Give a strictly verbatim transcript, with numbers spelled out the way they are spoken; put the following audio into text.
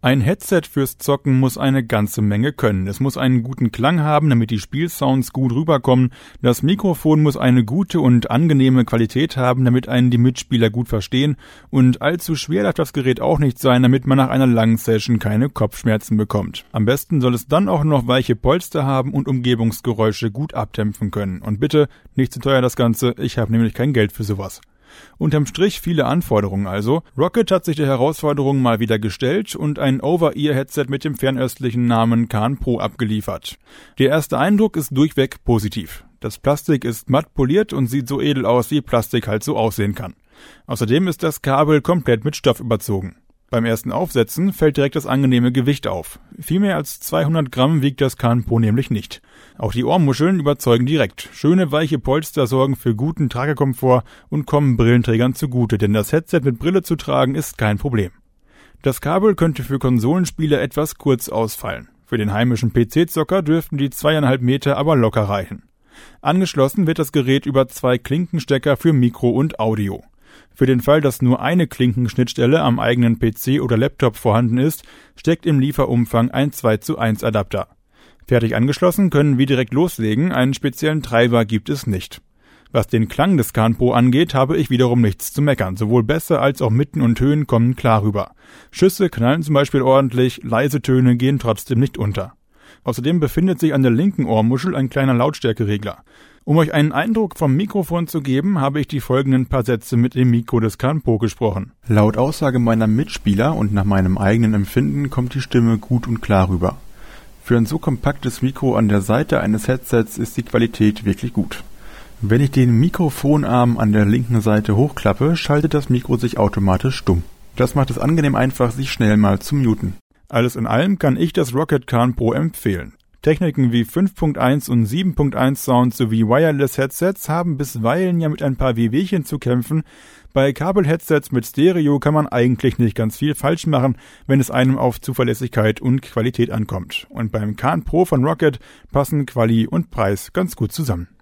Ein Headset fürs Zocken muss eine ganze Menge können. Es muss einen guten Klang haben, damit die Spielsounds gut rüberkommen. Das Mikrofon muss eine gute und angenehme Qualität haben, damit einen die Mitspieler gut verstehen. Und allzu schwer darf das Gerät auch nicht sein, damit man nach einer langen Session keine Kopfschmerzen bekommt. Am besten soll es dann auch noch weiche Polster haben und Umgebungsgeräusche gut abdämpfen können. Und bitte, nicht zu teuer das Ganze, ich habe nämlich kein Geld für sowas. Unterm Strich viele Anforderungen also. Roccat hat sich der Herausforderung mal wieder gestellt und ein Over-Ear-Headset mit dem fernöstlichen Namen Khan Pro abgeliefert. Der erste Eindruck ist durchweg positiv. Das Plastik ist matt poliert und sieht so edel aus, wie Plastik halt so aussehen kann. Außerdem ist das Kabel komplett mit Stoff überzogen. Beim ersten Aufsetzen fällt direkt das angenehme Gewicht auf. Viel mehr als zweihundert Gramm wiegt das Khan Pro nämlich nicht. Auch die Ohrmuscheln überzeugen direkt. Schöne weiche Polster sorgen für guten Tragekomfort und kommen Brillenträgern zugute, denn das Headset mit Brille zu tragen ist kein Problem. Das Kabel könnte für Konsolenspieler etwas kurz ausfallen. Für den heimischen P C-Zocker dürften die zweieinhalb Meter aber locker reichen. Angeschlossen wird das Gerät über zwei Klinkenstecker für Mikro und Audio. Für den Fall, dass nur eine Klinkenschnittstelle am eigenen P C oder Laptop vorhanden ist, steckt im Lieferumfang ein zwei zu eins Adapter. Fertig angeschlossen können wir direkt loslegen, einen speziellen Treiber gibt es nicht. Was den Klang des Khan Pro angeht, habe ich wiederum nichts zu meckern. Sowohl Bässe als auch Mitten und Höhen kommen klar rüber. Schüsse knallen zum Beispiel ordentlich, leise Töne gehen trotzdem nicht unter. Außerdem befindet sich an der linken Ohrmuschel ein kleiner Lautstärkeregler. Um euch einen Eindruck vom Mikrofon zu geben, habe ich die folgenden paar Sätze mit dem Mikro des Khan Pro gesprochen. Laut Aussage meiner Mitspieler und nach meinem eigenen Empfinden kommt die Stimme gut und klar rüber. Für ein so kompaktes Mikro an der Seite eines Headsets ist die Qualität wirklich gut. Wenn ich den Mikrofonarm an der linken Seite hochklappe, schaltet das Mikro sich automatisch stumm. Das macht es angenehm einfach, sich schnell mal zu muten. Alles in allem kann ich das Roccat Khan Pro empfehlen. Techniken wie fünf Punkt eins und sieben Punkt eins Sound sowie Wireless-Headsets haben bisweilen ja mit ein paar Wehwehchen zu kämpfen. Bei Kabel-Headsets mit Stereo kann man eigentlich nicht ganz viel falsch machen, wenn es einem auf Zuverlässigkeit und Qualität ankommt. Und beim Khan Pro von Roccat passen Quali und Preis ganz gut zusammen.